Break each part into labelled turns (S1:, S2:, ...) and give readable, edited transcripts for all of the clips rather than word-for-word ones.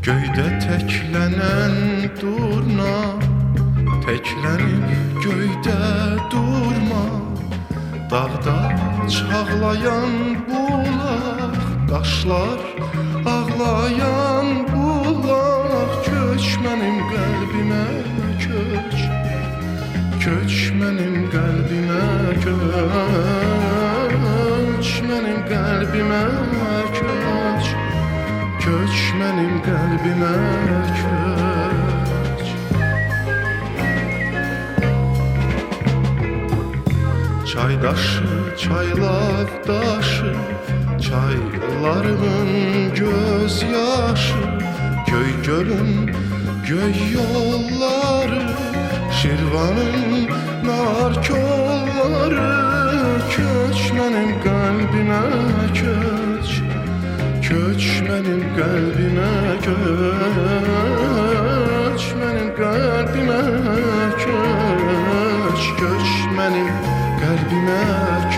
S1: Göydə təklənən durna, təklənib göydə durma. Dağda çağlayan bulaq, daşlar ağlayan bulaq. Köç mənim qəlbimə köç, köç mənim qəlbimə köç, mənim qəlbimə köç, köç mənim qəlbimə köç. Çaydaşı, çaylaqdaşı, çaylarımın göz yaşı. Göy gölün, göy yolları, Şirvanın nar kolları. Köç mənim qəlbimə köç, köç mənim qəlbimə köç, mənim qəlbimə köç, köç mənim qəlbimə köç.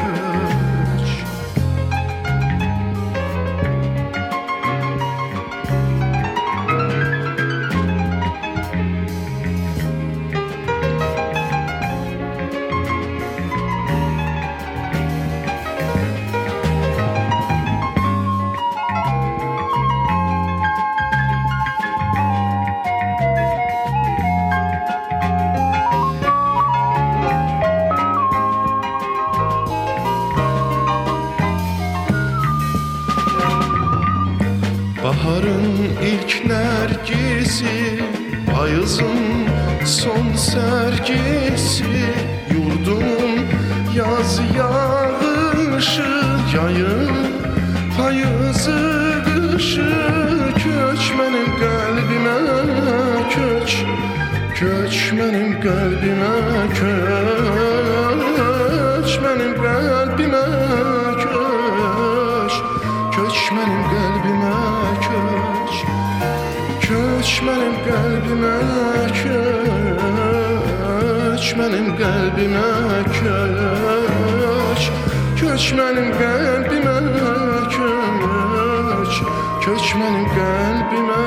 S1: Baharın ilk nərgisi, payızın son sərgisi. Yurdumun yaz yağışı, yayın payızı qışı. Köç mənim qəlbimə köç, köç mənim qəlbimə köç, mənim qəlbimə köç, köç mənim qəlbimə köç, köç mənim qəlbimə köç, mənim qəlbimə köç, köç mənim qəlbimə köç, köç mənim qəlbimə